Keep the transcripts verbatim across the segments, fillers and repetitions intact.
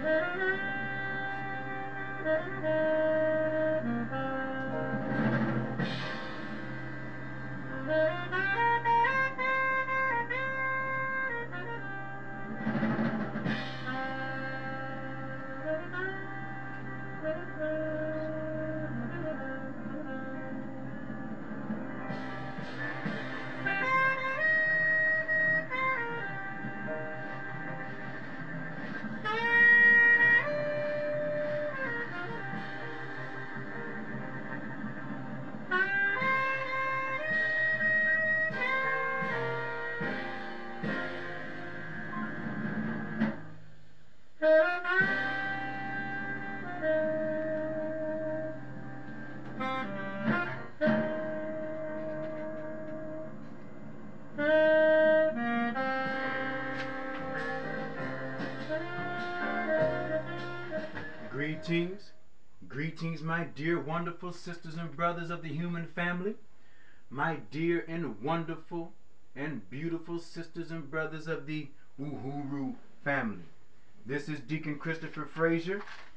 Greetings, greetings, my dear, wonderful sisters and brothers of the human family, my dear and wonderful and beautiful sisters and brothers of the Uhuru family. This is Deacon Christopher Frazier.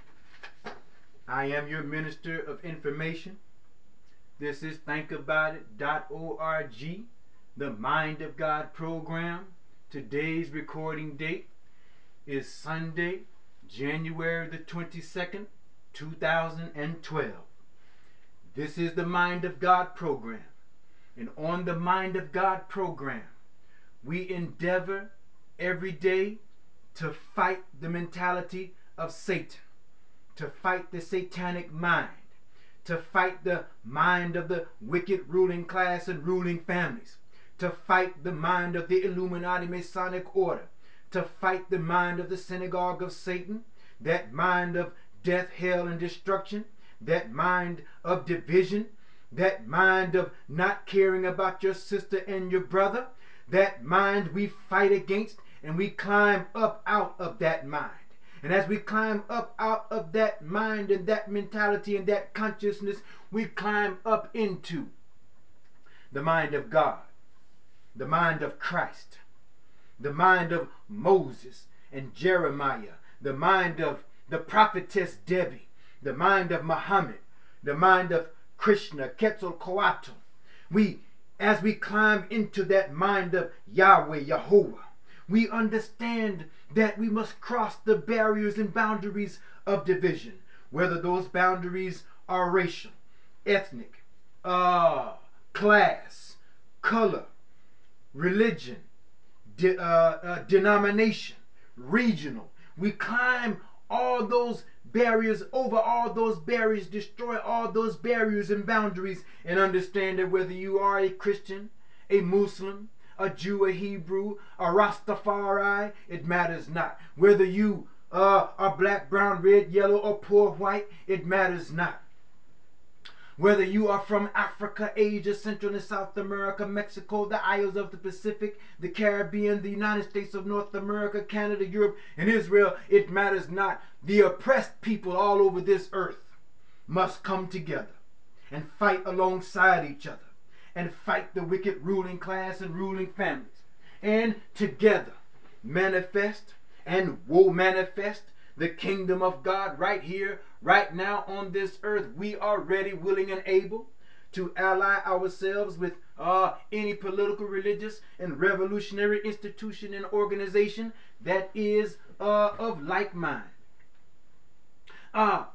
I am your minister of information. This is think about it dot org, the Mind of God program. Today's recording date is Sunday, January the twenty-second, two thousand twelve. This is the Mind of God program. And on the Mind of God program, we endeavor every day to fight the mentality of Satan, to fight the satanic mind, to fight the mind of the wicked ruling class and ruling families, to fight the mind of the Illuminati Masonic order, to fight the mind of the synagogue of Satan, that mind of death, hell, and destruction, that mind of division, that mind of not caring about your sister and your brother, that mind we fight against, and we climb up out of that mind. And as we climb up out of that mind and that mentality and that consciousness, we climb up into the mind of God, the mind of Christ, the mind of Moses and Jeremiah, the mind of the prophetess Debbie, the mind of Muhammad, the mind of Krishna, Quetzalcoatl. We, as we climb into that mind of Yahweh, Jehovah, we understand that we must cross the barriers and boundaries of division, whether those boundaries are racial, ethnic, uh, class, color, religion, de, uh, uh, denomination, regional. We climb all those barriers, over all those barriers, destroy all those barriers and boundaries, and understand that whether you are a Christian, a Muslim, a Jew, a Hebrew, a Rastafari, it matters not. Whether you uh, are black, brown, red, yellow, or poor white, it matters not. Whether you are from Africa, Asia, Central and South America, Mexico, the isles of the Pacific, the Caribbean, the United States of North America, Canada, Europe, and Israel, it matters not. The oppressed people all over this earth must come together and fight alongside each other and fight the wicked ruling class and ruling families. And together manifest and will manifest the kingdom of God right here, right now on this earth. We are ready, willing, and able to ally ourselves with uh, any political, religious, and revolutionary institution and organization that is uh, of like mind. Uh,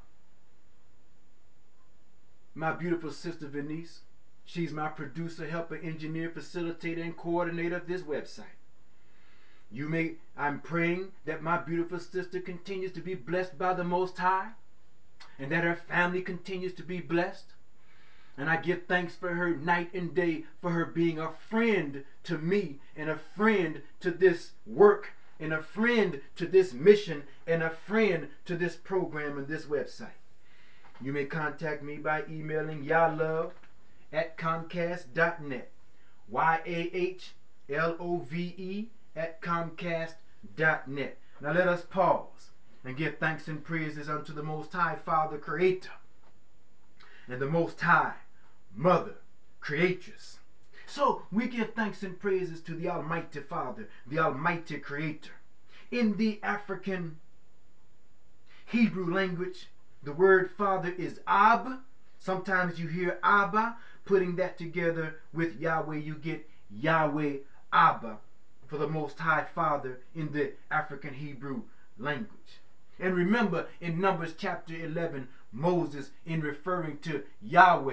my beautiful sister Venice, she's my producer, helper, engineer, facilitator, and coordinator of this website. You may, I'm praying that my beautiful sister continues to be blessed by the Most High and that her family continues to be blessed. And I give thanks for her night and day, for her being a friend to me and a friend to this work and a friend to this mission and a friend to this program and this website. You may contact me by emailing yahlove at comcast dot net. Y A H L O V E at comcast dot net. Now let us pause and give thanks and praises unto the Most High Father Creator and the Most High Mother Creatress. So we give thanks and praises to the Almighty Father, the Almighty Creator. In the African Hebrew language, the word father is Ab. Sometimes you hear Abba. Putting that together with Yahweh, you get Yahweh Abba for the Most High Father in the African Hebrew language. And remember, in Numbers chapter eleven, Moses, in referring to Yahweh,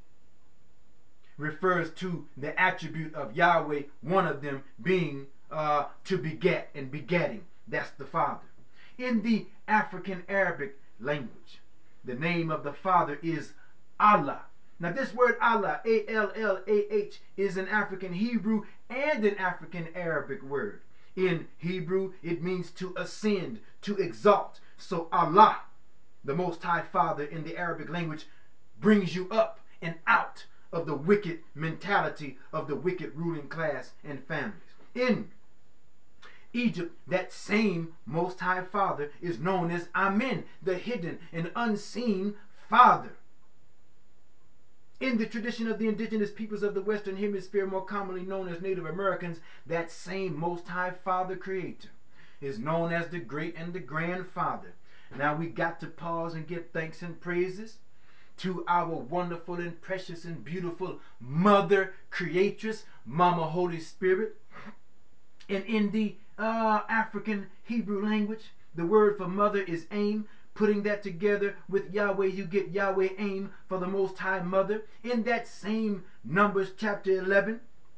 refers to the attribute of Yahweh, one of them being uh, to beget and begetting. That's the Father. In the African Arabic language, the name of the Father is Allah. Now, this word Allah, A L L A H, is an African Hebrew and an African Arabic word. In Hebrew, it means to ascend, to exalt. So Allah, the Most High Father in the Arabic language, brings you up and out of the wicked mentality of the wicked ruling class and families. In Egypt, that same Most High Father is known as Amen, the hidden and unseen Father. In the tradition of the indigenous peoples of the Western Hemisphere, more commonly known as Native Americans, that same Most High Father Creator is known as the Great and the Grandfather. Now we got to pause and give thanks and praises to our wonderful and precious and beautiful Mother Creatress, Mama Holy Spirit. And in the uh, African Hebrew language, the word for mother is Aim. Putting that together with Yahweh, you get Yahweh Aim for the Most High Mother. In that same Numbers chapter eleven,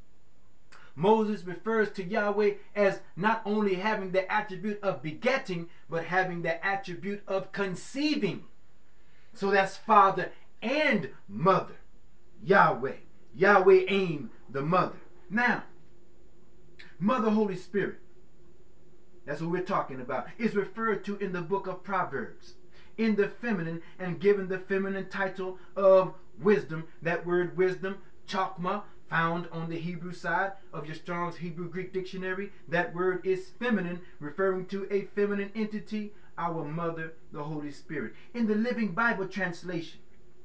Moses refers to Yahweh as not only having the attribute of begetting, but having the attribute of conceiving. So that's father and mother. Yahweh. Yahweh Aim, the mother. Now, Mother Holy Spirit, that's what we're talking about, is referred to in the book of Proverbs in the feminine and given the feminine title of wisdom. That word wisdom, chokmah, found on the Hebrew side of your Strong's Hebrew Greek dictionary. That word is feminine, referring to a feminine entity, our mother, the Holy Spirit. In the Living Bible translation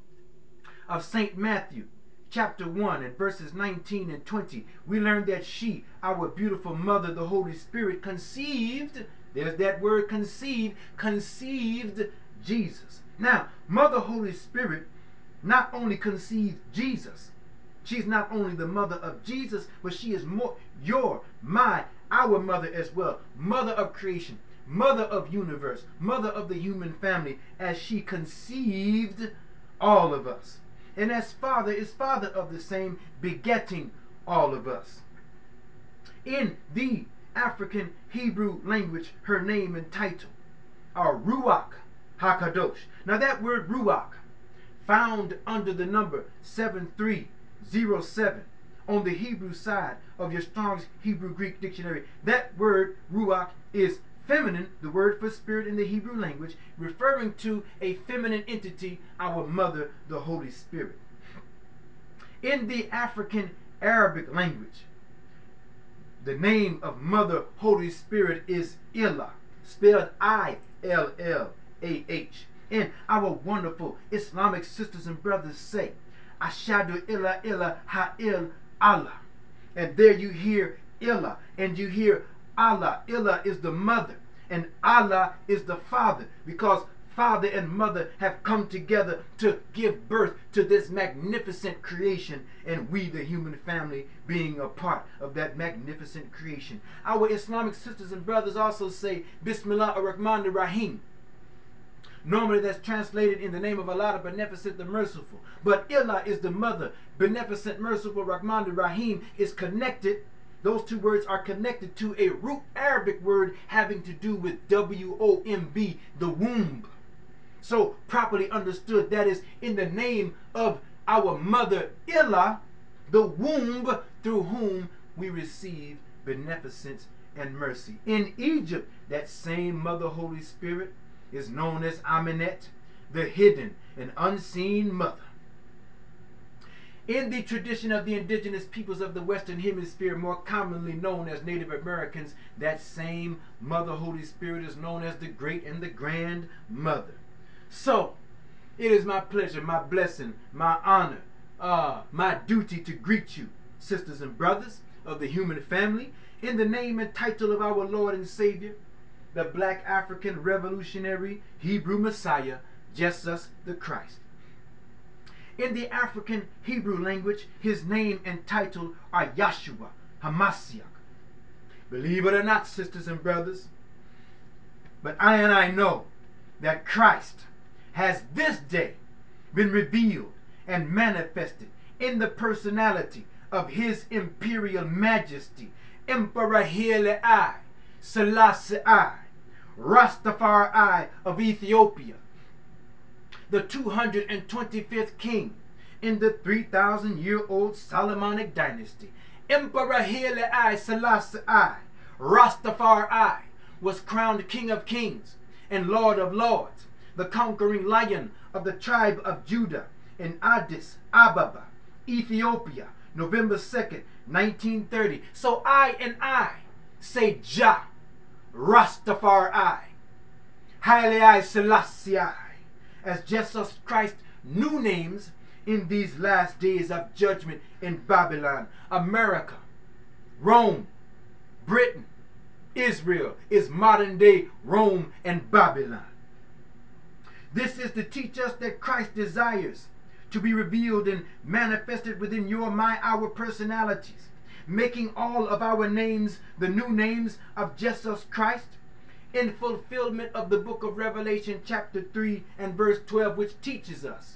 of Saint Matthew, chapter one and verses nineteen and twenty, we learn that she, our beautiful mother, the Holy Spirit, conceived, there's that word conceived, conceived Jesus. Now, Mother Holy Spirit not only conceived Jesus, she's not only the mother of Jesus, but she is more your, my, our mother as well. Mother of creation, mother of universe, mother of the human family, as she conceived all of us. And as father is father of the same, begetting all of us. In the African Hebrew language, her name and title are Ruach HaKadosh. Now that word Ruach, found under the number seven three zero seven on the Hebrew side of your Strong's Hebrew Greek dictionary, that word Ruach is feminine, the word for spirit in the Hebrew language, referring to a feminine entity, our mother, the Holy Spirit. In the African Arabic language, the name of Mother Holy Spirit is Illah, spelled I L L A H. And our wonderful Islamic sisters and brothers say, Ashadu Illah Illah Ha'il Allah. And there you hear Illah, and you hear Allah. Illah is the mother, and Allah is the father, because father and mother have come together to give birth to this magnificent creation, and we, the human family, being a part of that magnificent creation. Our Islamic sisters and brothers also say Bismillah ar-Rahman ar-Rahim. Normally that's translated in the name of Allah, the Beneficent, the Merciful. But Illah is the mother. Beneficent, Merciful, Rahman, the Rahim is connected. Those two words are connected to a root Arabic word having to do with W O M B, the womb. So properly understood, that is in the name of our mother Illah, the womb through whom we receive beneficence and mercy. In Egypt, that same Mother Holy Spirit is known as Amenet, the hidden and unseen mother. In the tradition of the indigenous peoples of the Western Hemisphere, more commonly known as Native Americans, that same Mother Holy Spirit is known as the Great and the Grand Mother. So, it is my pleasure, my blessing, my honor, uh, my duty to greet you, sisters and brothers of the human family, in the name and title of our Lord and Savior, the black African revolutionary Hebrew Messiah, Jesus the Christ. In the African Hebrew language, his name and title are Yahshua HaMashiach. Believe it or not, sisters and brothers, but I and I know that Christ has this day been revealed and manifested in the personality of His Imperial Majesty, Emperor Haile I, Selassie I, Rastafari I of Ethiopia, the two hundred twenty-fifth king in the three thousand year old Solomonic dynasty. Emperor Haile I, Selassie I, Rastafari I, was crowned King of Kings and Lord of Lords, the conquering lion of the tribe of Judah in Addis Ababa, Ethiopia, November second, nineteen thirty. So I and I say Jah, Rastafari I, Haile I Selassie I, as Jesus Christ's new names in these last days of judgment in Babylon, America, Rome, Britain, Israel is modern day Rome and Babylon. This is to teach us that Christ desires to be revealed and manifested within your, my, our personalities, making all of our names the new names of Jesus Christ, in fulfillment of the book of Revelation chapter three and verse twelve, which teaches us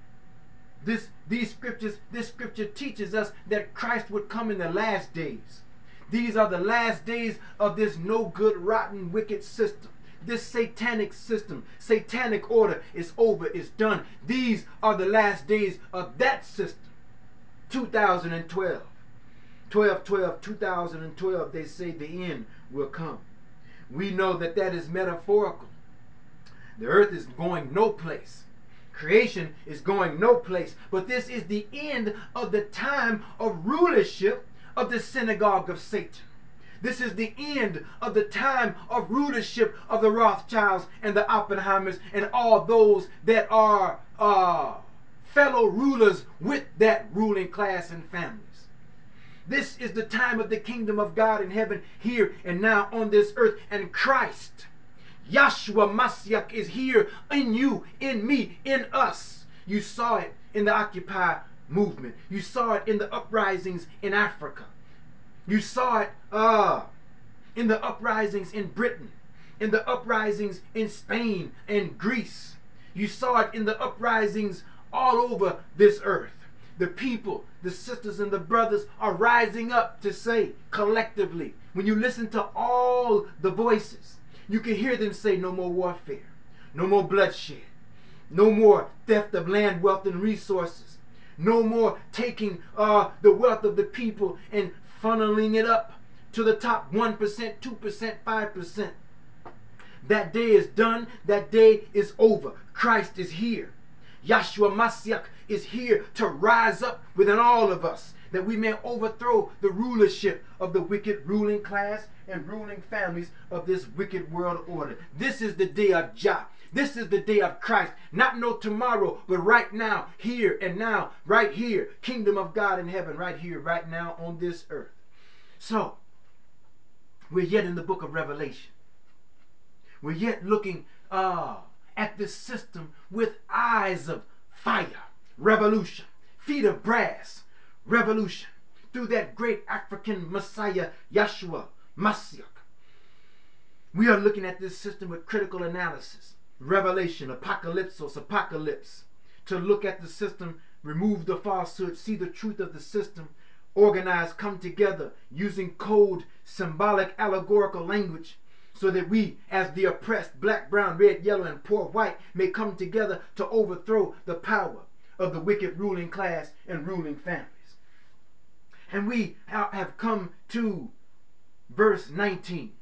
this these scriptures this scripture teaches us that Christ would come in the last days. These are the last days of this no good, rotten, wicked system. This satanic system, satanic order is over, is done. These are the last days of that system. two thousand twelve, twelve twelve, two thousand twelve, they say the end will come. We know that that is metaphorical. The earth is going no place. Creation is going no place. But this is the end of the time of rulership of the synagogue of Satan. This is the end of the time of rulership of the Rothschilds and the Oppenheimers and all those that are uh, fellow rulers with that ruling class and families. This is the time of the kingdom of God in heaven, here and now on this earth. And Christ, Yahshua Mashiach, is here in you, in me, in us. You saw it in the Occupy movement. You saw it in the uprisings in Africa. You saw it uh, in the uprisings in Britain, in the uprisings in Spain and Greece. You saw it in the uprisings all over this earth. The people, the sisters and the brothers are rising up to say collectively, when you listen to all the voices, you can hear them say no more warfare, no more bloodshed, no more theft of land, wealth, and resources, no more taking uh, the wealth of the people and funneling it up to the top one percent, two percent, five percent. That day is done. That day is over. Christ is here. Yahshua Mashiach is here to rise up within all of us, that we may overthrow the rulership of the wicked ruling class and ruling families of this wicked world order. This is the day of Jah. This is the day of Christ. Not no tomorrow, but right now, here and now, right here. Kingdom of God in heaven, right here, right now on this earth. So, we're yet in the book of Revelation. We're yet looking uh, at this system with eyes of fire, revolution, feet of brass, revolution, through that great African Messiah, Yahshua Mashiach. We are looking at this system with critical analysis, revelation, apocalypsos, apocalypse, to look at the system, remove the falsehood, see the truth of the system, organize, come together using code, symbolic, allegorical language, so that we, as the oppressed, black, brown, red, yellow, and poor white, may come together to overthrow the power of the wicked ruling class and ruling families. And we have come to verse nineteen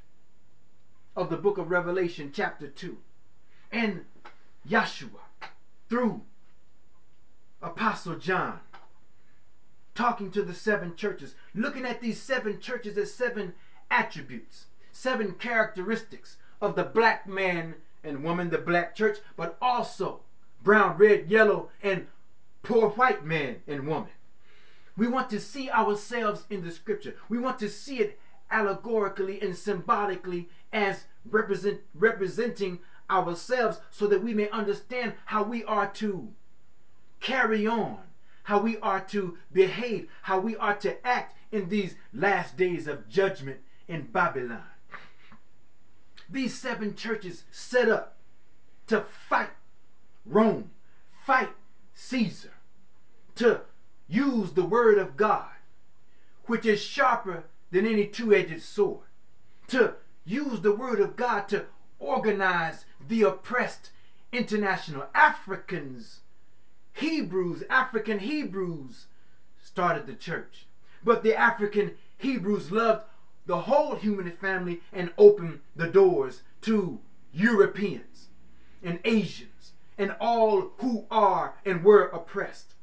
of the book of Revelation, chapter two. And Yahshua, through Apostle John, talking to the seven churches, looking at these seven churches as seven attributes, seven characteristics of the black man and woman, the black church, but also brown, red, yellow, and poor white man and woman. We want to see ourselves in the scripture. We want to see it allegorically and symbolically as represent, representing ourselves so that we may understand how we are to carry on, how we are to behave, how we are to act in these last days of judgment in Babylon. These seven churches set up to fight Rome, fight Caesar, to use the word of God, which is sharper than any two-edged sword, to use the word of God to organize the oppressed international Africans. Hebrews, African Hebrews started the church. But the African Hebrews loved the whole human family and opened the doors to Europeans and Asians and all who are and were oppressed.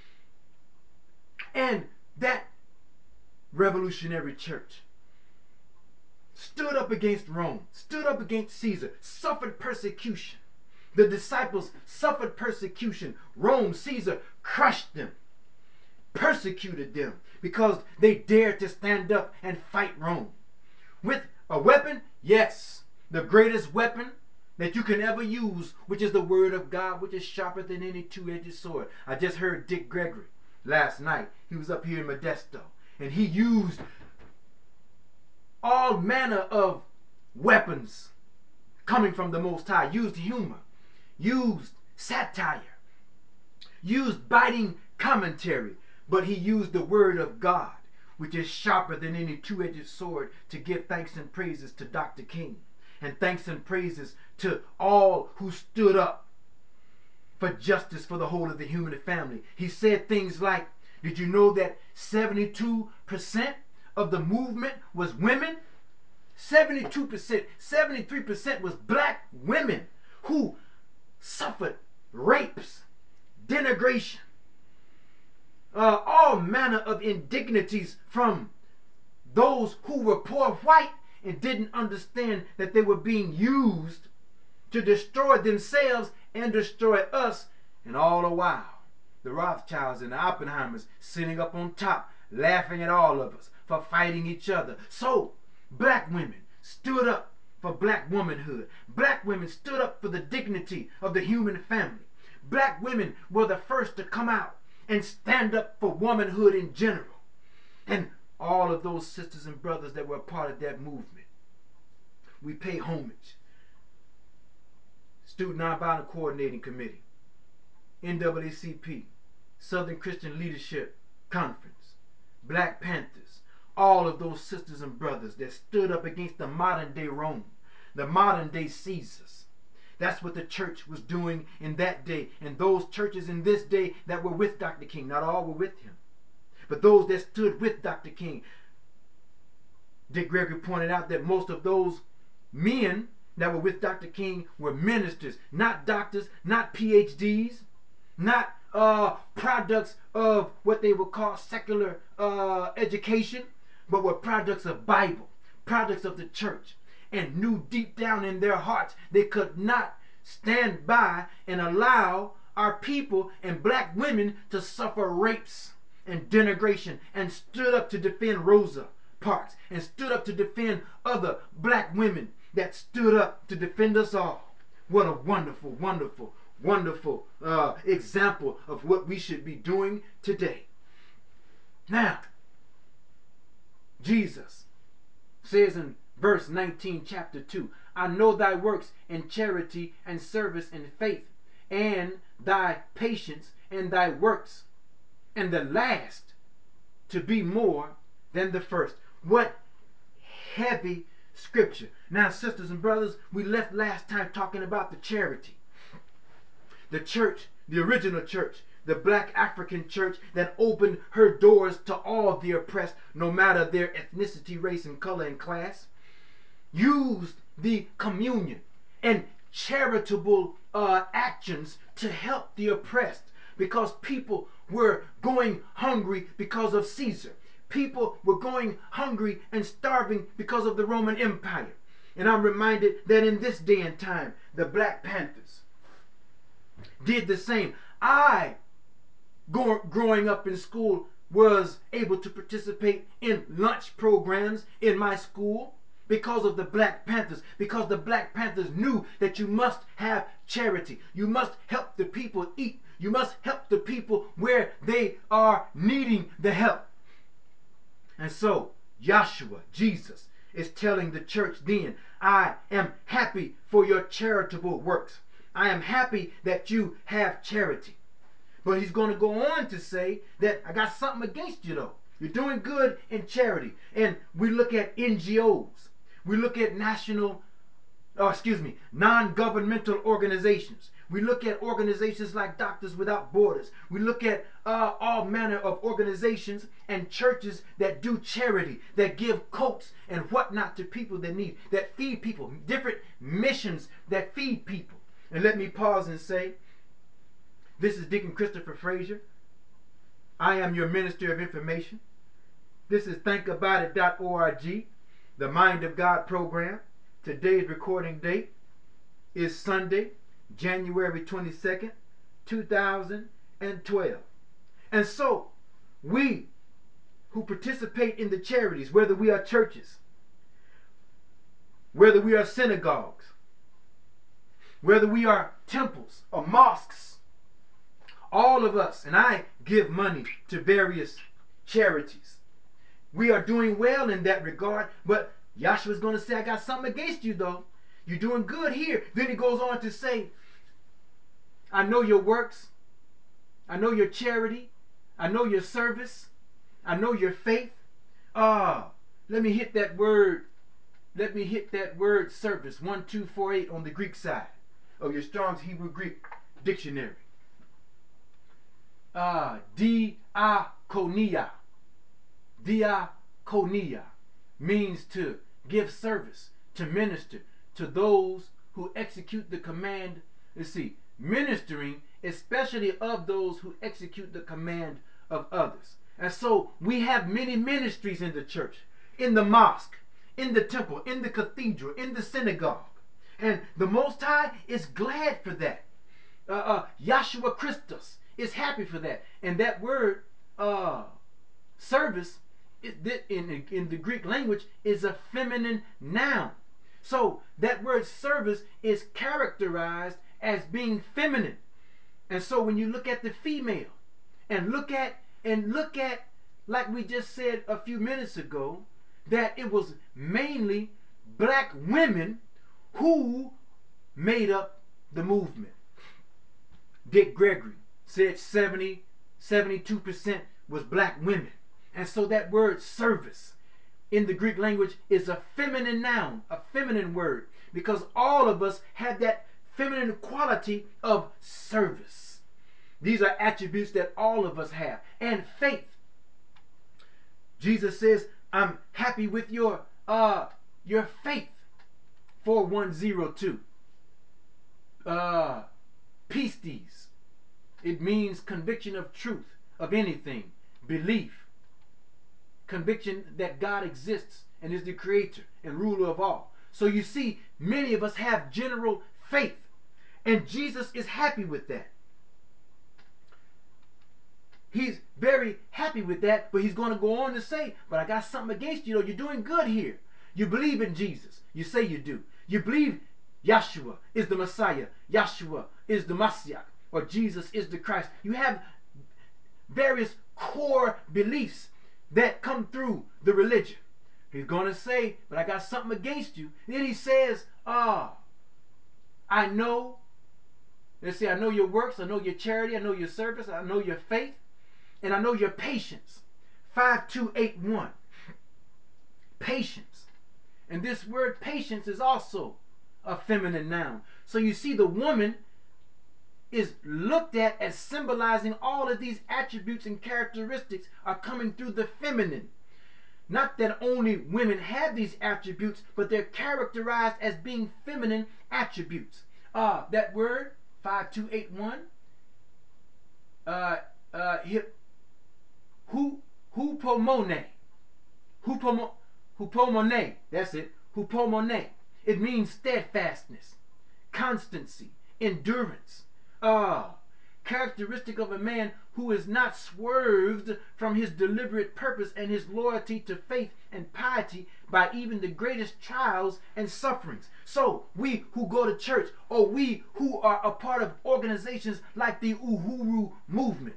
And that revolutionary church stood up against Rome, stood up against Caesar, suffered persecution. The disciples suffered persecution. Rome, Caesar, crushed them, persecuted them because they dared to stand up and fight Rome. With a weapon, yes, the greatest weapon that you can ever use, which is the word of God, which is sharper than any two-edged sword. I just heard Dick Gregory last night. He was up here in Modesto, and he used all manner of weapons coming from the Most High, used humor, used satire, used biting commentary, but he used the word of God, which is sharper than any two-edged sword, to give thanks and praises to Doctor King, and thanks and praises to all who stood up for justice for the whole of the human family. He said things like, did you know that seventy-two percent of the movement was women? seventy-two percent, seventy-three percent was black women who suffered rapes, denigration, uh, all manner of indignities from those who were poor white and didn't understand that they were being used to destroy themselves and destroy us. And all the while, the Rothschilds and the Oppenheimers sitting up on top, laughing at all of us for fighting each other. So, black women stood up for black womanhood. Black women stood up for the dignity of the human family. Black women were the first to come out and stand up for womanhood in general. And all of those sisters and brothers that were a part of that movement, we pay homage. Student Nonviolent Coordinating Committee, N double A C P, Southern Christian Leadership Conference, Black Panthers, all of those sisters and brothers that stood up against the modern day Rome, the modern day Caesars. That's what the church was doing in that day. And those churches in this day that were with Doctor King, not all were with him, but those that stood with Doctor King. Dick Gregory pointed out that most of those men that were with Doctor King were ministers, not doctors, not P H Ds, not uh, products of what they would call secular uh, education, but were products of Bible, products of the church, and knew deep down in their hearts they could not stand by and allow our people and black women to suffer rapes and denigration, and stood up to defend Rosa Parks, and stood up to defend other black women that stood up to defend us all. What a wonderful, wonderful, wonderful uh, example of what we should be doing today. Now, Jesus says in verse nineteen, chapter two, I know thy works in charity and service and faith, and thy patience and thy works, and the last to be more than the first. What heavy scripture. Now, sisters and brothers, we left last time talking about the charity. The church, the original church, the black African church that opened her doors to all the oppressed, no matter their ethnicity, race, and color and class, used the communion and charitable uh, actions to help the oppressed, because people were going hungry because of Caesar. People were going hungry and starving because of the Roman Empire. And I'm reminded that in this day and time, the Black Panthers did the same. I, go, growing up in school, was able to participate in lunch programs in my school because of the Black Panthers, because the Black Panthers knew that you must have charity. You must help the people eat. You must help the people where they are needing the help. And so, Yahshua, Jesus, is telling the church then, I am happy for your charitable works. I am happy that you have charity. But he's going to go on to say that I got something against you though. You're doing good in charity. And we look at N G Os. We look at national, oh, excuse me, non-governmental organizations. We look at organizations like Doctors Without Borders. We look at uh, all manner of organizations and churches that do charity, that give coats and whatnot to people that need, that feed people, different missions that feed people. And let me pause and say, this is Deacon Christopher Frazier. I am your Minister of Information. This is think about it dot org, the Mind of God program. Today's recording date is Sunday, January twenty-second, two thousand twelve. And so, we who participate in the charities, whether we are churches, whether we are synagogues, whether we are temples or mosques, all of us, and I give money to various charities. We are doing well in that regard, but Yahshua's going to say, I got something against you though. You're doing good here. Then he goes on to say, I know your works. I know your charity. I know your service. I know your faith. Ah, let me hit that word. Let me hit that word service. one two four eight on the Greek side of your Strong's Hebrew Greek dictionary. Ah, diakonia. Diakonia means to give service, to minister to those who execute the command. Let's see, ministering especially of those who execute the command of others. And so we have many ministries in the church, in the mosque, in the temple, in the cathedral, in the synagogue. And the Most High is glad for that. Uh, uh, Yahshua Christus is happy for that. And that word, uh, service, in, in the Greek language, is a feminine noun. So that word service is characterized as being feminine. And so when you look at the female and look at and look at like we just said a few minutes ago, that it was mainly black women who made up the movement. Dick Gregory said seventy, seventy-two percent was black women. And so that word service in the Greek language is a feminine noun, a feminine word, because all of us have that feminine quality of service. These are attributes that all of us have. And faith. Jesus says, I'm happy with your uh your faith. four one zero two. Uh pistis. It means conviction of truth, of anything, belief, conviction that God exists and is the creator and ruler of all. So you see, many of us have general faith, and Jesus is happy with that. He's very happy with that, but he's going to go on to say, but I got something against you though. You're doing good here. You believe in Jesus. You say you do. You believe Yahshua is the Messiah. Yahshua is the Messiah, or Jesus is the Christ. You have various core beliefs that come through the religion. He's going to say, but I got something against you. Then he says, ah, oh, I know, let's say, I know your works, I know your charity, I know your service, I know your faith, and I know your patience. five two eight one. Patience. And this word patience is also a feminine noun. So you see, the woman is looked at as symbolizing all of these attributes and characteristics are coming through the feminine. Not that only women have these attributes, but they're characterized as being feminine attributes. Uh, that word, five two eight one, uh, uh, hip, hu, hupomone, hupomo, hupomone, that's it, hupomone. It means steadfastness, constancy, endurance, uh, characteristic of a man who is not swerved from his deliberate purpose and his loyalty to faith and piety by even the greatest trials and sufferings. So we who go to church, or we who are a part of organizations like the Uhuru movement,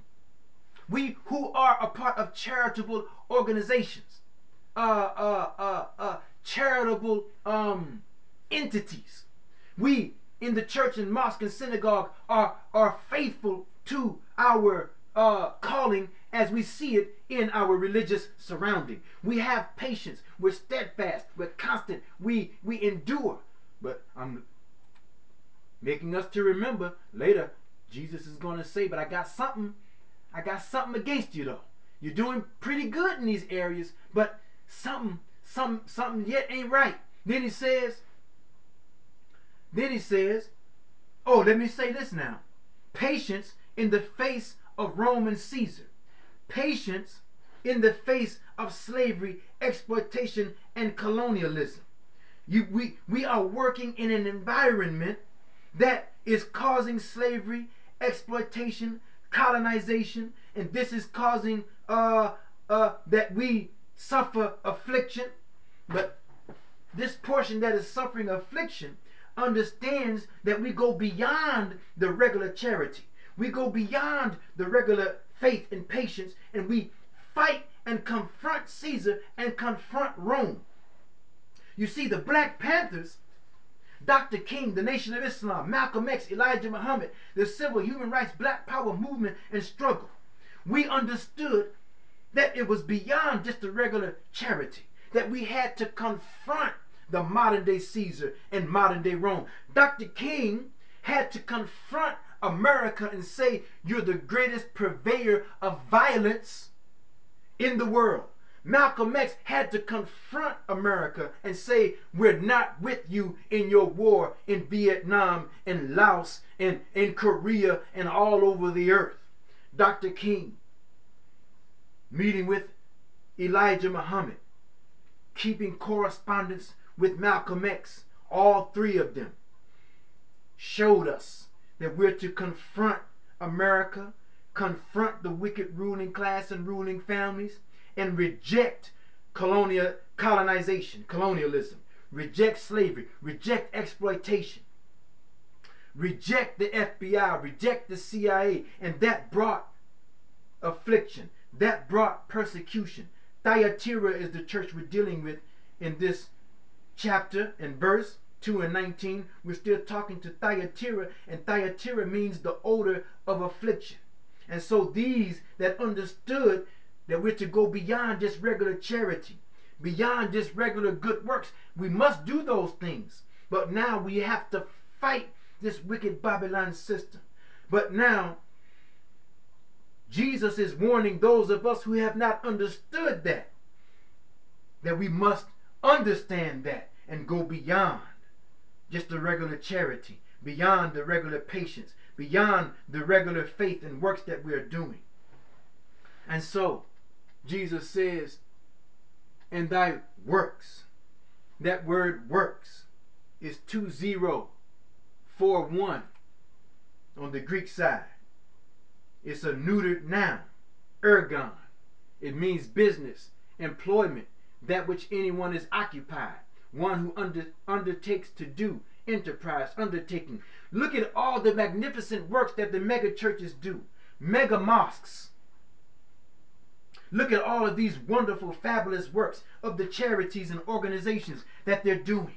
we who are a part of charitable organizations, uh, uh, uh, uh, charitable um, entities, we in the church and mosque and synagogue are, are faithful to our uh, calling as we see it in our religious surrounding. We have patience. We're steadfast. We're constant. We, we endure. But I'm making us to remember later, Jesus is going to say, but I got something. I got something against you though. You're doing pretty good in these areas, but something, something, something yet ain't right. Then he says, then he says, oh, let me say this now. Patience in the face of Rome and Caesar. Patience in the face of slavery, exploitation, and colonialism. You, we, we are working in an environment that is causing slavery, exploitation, colonization, and this is causing uh, uh, that we suffer affliction. But this portion that is suffering affliction understands that we go beyond the regular charity. We go beyond the regular faith and patience, and we fight and confront Caesar and confront Rome. You see, the Black Panthers, Doctor King, the Nation of Islam, Malcolm X, Elijah Muhammad, the civil human rights Black Power movement and struggle, we understood that it was beyond just a regular charity, that we had to confront the modern day Caesar and modern day Rome. Doctor King had to confront America and say, you're the greatest purveyor of violence in the world. Malcolm X had to confront America and say, we're not with you in your war in Vietnam and Laos and in Korea and all over the earth. Doctor King, meeting with Elijah Muhammad, keeping correspondence with Malcolm X, all three of them showed us that we're to confront America, confront the wicked ruling class and ruling families, and reject colonial colonization, colonialism, reject slavery, reject exploitation, reject the F B I, reject the C I A, and that brought affliction, that brought persecution. Thyatira is the church we're dealing with in this chapter and verse two and nineteen. We're still talking to Thyatira, and Thyatira means the odor of affliction. And so these that understood that we're to go beyond just regular charity, beyond just regular good works, we must do those things. But now we have to fight this wicked Babylon system. But now Jesus is warning those of us who have not understood that, that we must understand that and go beyond just the regular charity, beyond the regular patience, beyond the regular faith and works that we are doing. And so Jesus says, and thy works, that word works is two zero four one on the Greek side. It's a neutered noun, ergon. It means business, employment, that which anyone is occupied, one who under, undertakes to do, enterprise, undertaking. Look at all the magnificent works that the mega churches do, mega mosques. Look at all of these wonderful, fabulous works of the charities and organizations that they're doing.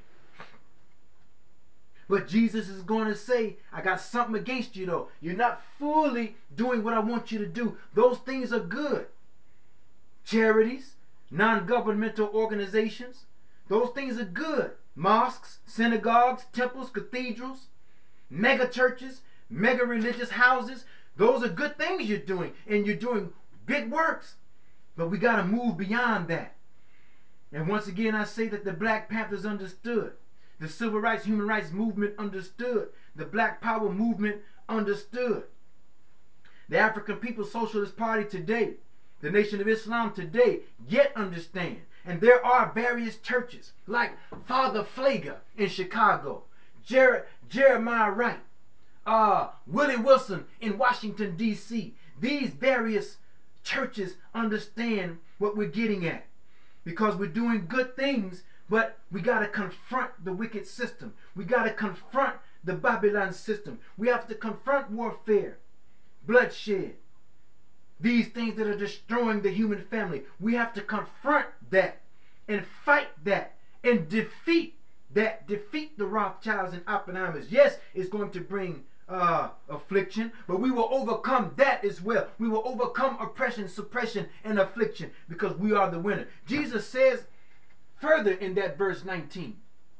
But Jesus is going to say, I got something against you though. You're not fully doing what I want you to do. Those things are good. Charities, non-governmental organizations, those things are good. Mosques, synagogues, temples, cathedrals, mega churches, mega religious houses. Those are good things you're doing, and you're doing big works. But we got to move beyond that. And once again, I say that the Black Panthers understood. The civil rights, human rights movement understood. The Black Power movement understood. The African People's Socialist Party today, the Nation of Islam today, yet understand. And there are various churches like Father Pfleger in Chicago, Jer Jeremiah Wright, uh, Willie Wilson in Washington, D C. These various churches understand what we're getting at because we're doing good things, but we got to confront the wicked system. We got to confront the Babylon system. We have to confront warfare, bloodshed, these things that are destroying the human family. We have to confront that and fight that and defeat that. Defeat the Rothschilds and Oppenheimers. Yes, it's going to bring uh, affliction, but we will overcome that as well. We will overcome oppression, suppression, and affliction because we are the winner. Jesus says further in that verse nineteen,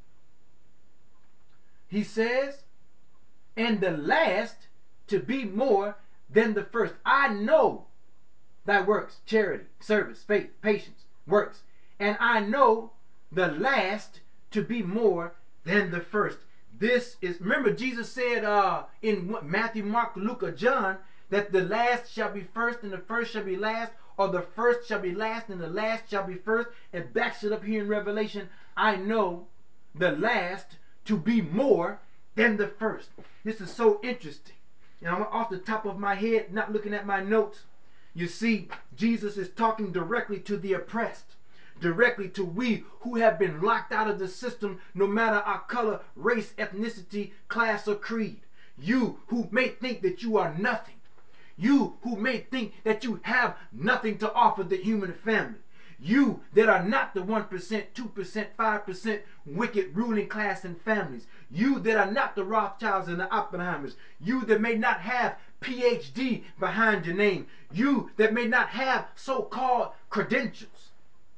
he says, and the last to be more than the first. I know thy works, charity, service, faith, patience, works. And I know the last to be more than the first. This is, remember Jesus said uh, in Matthew, Mark, Luke, or John, that the last shall be first and the first shall be last, or the first shall be last and the last shall be first. And backs it up here in Revelation, I know the last to be more than the first. This is so interesting. And I'm off the top of my head, not looking at my notes. You see, Jesus is talking directly to the oppressed, directly to we who have been locked out of the system, no matter our color, race, ethnicity, class, or creed. You who may think that you are nothing. You who may think that you have nothing to offer the human family. You that are not the one percent, two percent, five percent wicked ruling class and families. You that are not the Rothschilds and the Oppenheimers. You that may not have P H D behind your name. You that may not have so-called credentials.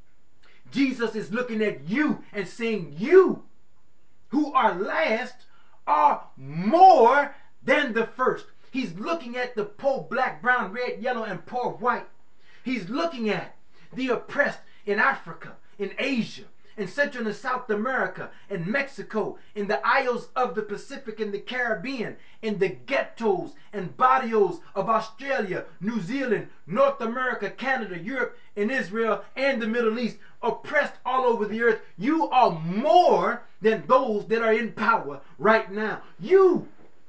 Jesus is looking at you and saying, you who are last are more than the first. He's looking at the poor black, brown, red, yellow, and poor white. He's looking at the oppressed in Africa, in Asia, in Central and South America, in Mexico, in the isles of the Pacific and the Caribbean, in the ghettos and barrios of Australia, New Zealand, North America, Canada, Europe, and Israel, and the Middle East, oppressed all over the earth. You are more than those that are in power right now. You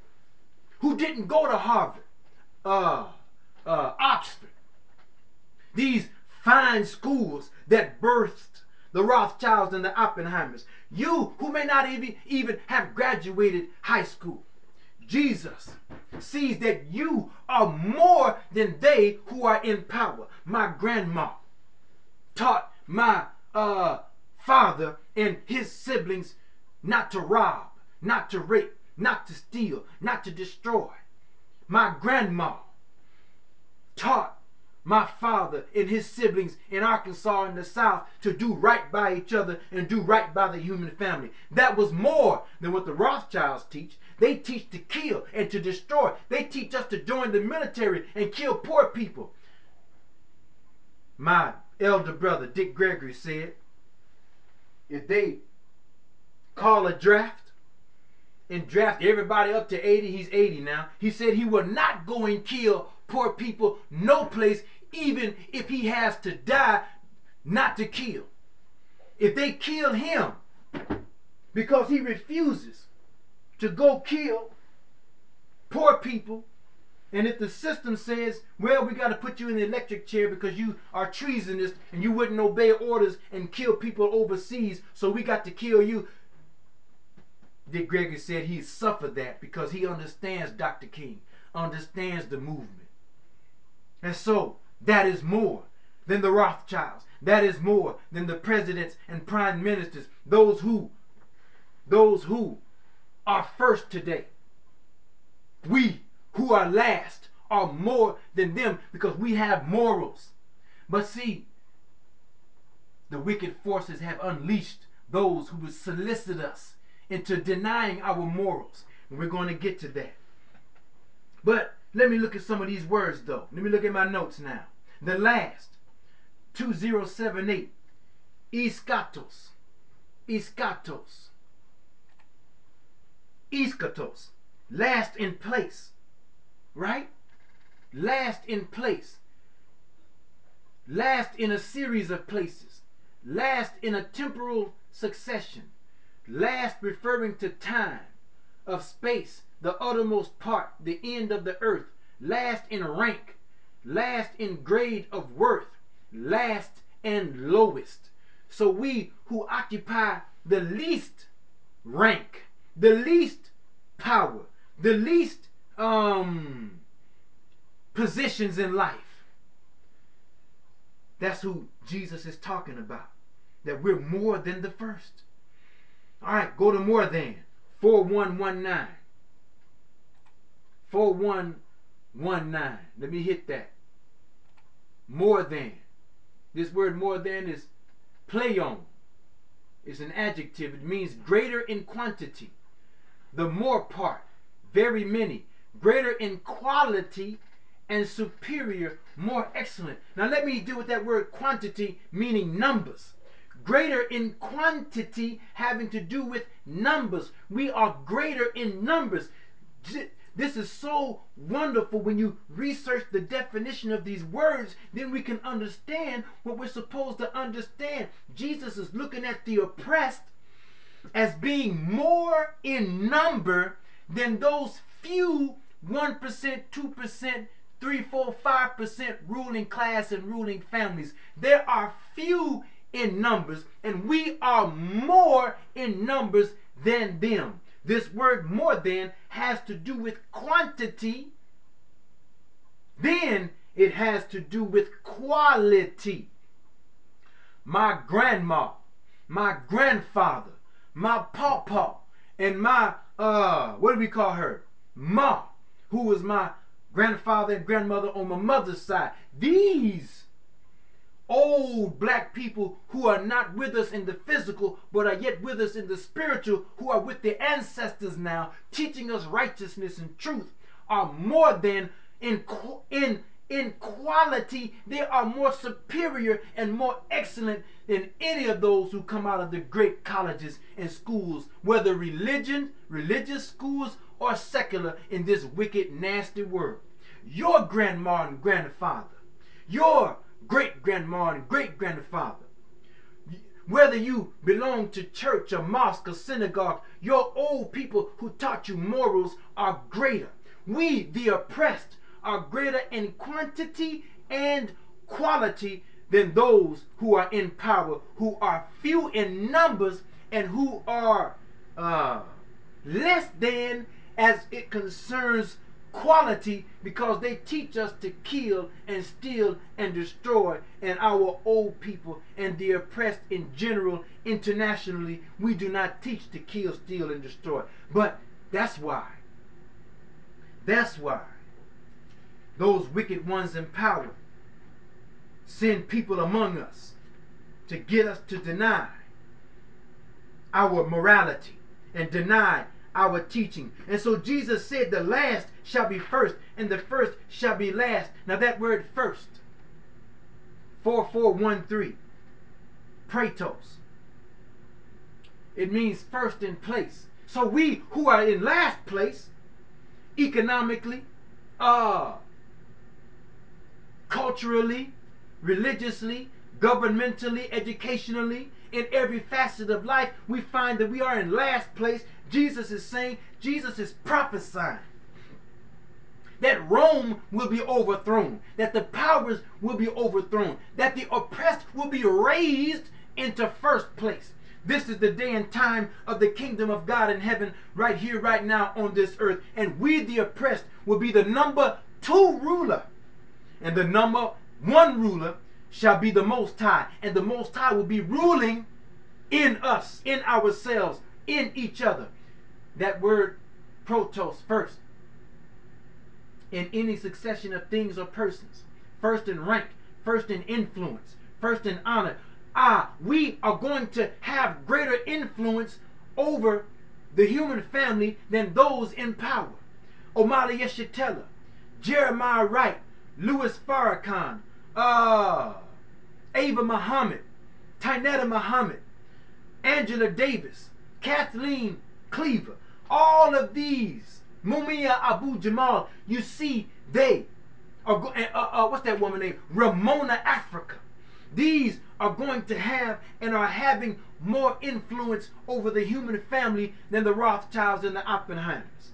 who didn't go to Harvard, uh, uh, Oxford, these fine schools that birthed the Rothschilds and the Oppenheimers. You who may not even, even have graduated high school. Jesus sees that you are more than they who are in power. My grandma taught my uh, father and his siblings not to rob, not to rape, not to steal, not to destroy. My grandma taught my father and his siblings in Arkansas and the South to do right by each other and do right by the human family. That was more than what the Rothschilds teach. They teach to kill and to destroy. They teach us to join the military and kill poor people. My elder brother, Dick Gregory, said if they call a draft and draft everybody up to eighty, he's eighty now, he said he will not go and kill poor people, no place, even if he has to die, not to kill. If they kill him because he refuses to go kill poor people, and if the system says, well, we got to put you in the electric chair because you are treasonous and you wouldn't obey orders and kill people overseas, so we got to kill you. Dick Gregory said he suffered that because he understands Doctor King, understands the movement. And so, that is more than the Rothschilds. That is more than the presidents and prime ministers, those who, those who are first today. We who are last are more than them because we have morals. But see, the wicked forces have unleashed those who would solicit us into denying our morals. And we're going to get to that. But let me look at some of these words, though. Let me look at my notes now. The last, two thousand seventy-eight, iskatos, iskatos, iskatos, last in place, right? Last in place, last in a series of places, last in a temporal succession, last referring to time, of space, the uttermost part, the end of the earth, last in rank, last in grade of worth, last and lowest. So we who occupy the least rank, the least power, the least um, positions in life, that's who Jesus is talking about. That we're more than the first. All right, go to more than. four one one nine. four one one nine. Let me hit that. More than. This word more than is pleon. It's an adjective. It means greater in quantity. The more part. Very many. Greater in quality and superior, more excellent. Now let me deal with that word quantity, meaning numbers. Greater in quantity having to do with numbers. We are greater in numbers. This is so wonderful when you research the definition of these words, then we can understand what we're supposed to understand. Jesus is looking at the oppressed as being more in number than those few one percent, two percent, three, four, five percent ruling class and ruling families. There are few in numbers, and we are more in numbers than them. This word more than has to do with quantity. Then it has to do with quality. My grandma, my grandfather, my pawpaw, and my, uh, what do we call her? Ma, who was my grandfather and grandmother on my mother's side. These old black people who are not with us in the physical but are yet with us in the spiritual, who are with their ancestors now, teaching us righteousness and truth, are more than in in in quality. They are more superior and more excellent than any of those who come out of the great colleges and schools, whether religion religious schools or secular, in this wicked nasty world. Your grandma and grandfather, your great grandma and great grandfather, whether you belong to church or mosque or synagogue, your old people who taught you morals are greater. We, the oppressed, are greater in quantity and quality than those who are in power, who are few in numbers and who are uh, less than as it concerns quality, because they teach us to kill and steal and destroy. And our old people and the oppressed in general, internationally, we do not teach to kill, steal, and destroy. But that's why that's why those wicked ones in power send people among us to get us to deny our morality and deny our teaching. And so Jesus said the last shall be first and the first shall be last. Now that word first, four four one three, praetos, it means first in place. So we who are in last place, economically, uh, culturally, religiously, governmentally, educationally, in every facet of life, we find that we are in last place. Jesus is saying, Jesus is prophesying that Rome will be overthrown, that the powers will be overthrown, that the oppressed will be raised into first place. This is the day and time of the kingdom of God in heaven, right here, right now on this earth. And we, the oppressed, will be the number two ruler. And the number one ruler shall be the Most High. And the Most High will be ruling in us, in ourselves, in each other. That word protos, first, in any succession of things or persons. First in rank, first in influence, first in honor. Ah, we are going to have greater influence over the human family than those in power. Omali Yeshitela, Jeremiah Wright, Louis Farrakhan, uh, Ava Muhammad, Tynetta Muhammad, Angela Davis, Kathleen Cleaver, all of these, Mumia Abu Jamal, you see, they are, go- uh, uh, what's that woman name? Ramona Africa. These are going to have and are having more influence over the human family than the Rothschilds and the Oppenheimers.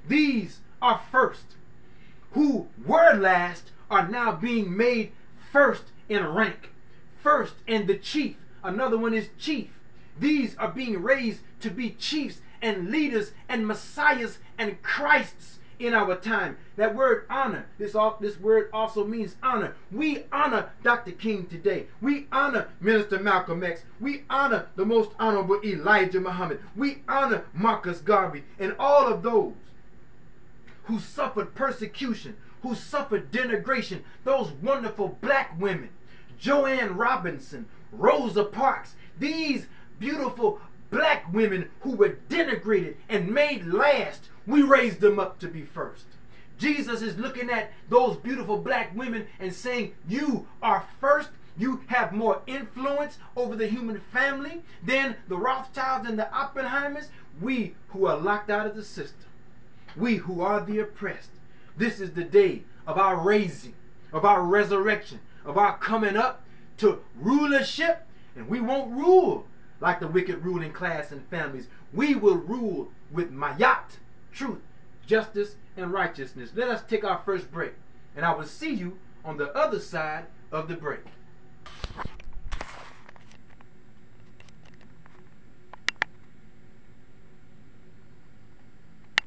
These are first. Who were last are now being made first in rank, first in the chief. Another one is chief. These are being raised to be chiefs and leaders and messiahs and Christs in our time. That word honor, this, this word also means honor. We honor Doctor King today. We honor Minister Malcolm X. We honor the most honorable Elijah Muhammad. We honor Marcus Garvey and all of those who suffered persecution, who suffered denigration, those wonderful black women, Joanne Robinson, Rosa Parks, these beautiful black women who were denigrated and made last, we raised them up to be first. Jesus is looking at those beautiful black women and saying, you are first. You have more influence over the human family than the Rothschilds and the Oppenheimers. We who are locked out of the system, we who are the oppressed, this is the day of our raising, of our resurrection, of our coming up to rulership. And we won't rule like the wicked ruling class and families. We will rule with mayat, truth, justice, and righteousness. Let us take our first break, and I will see you on the other side of the break.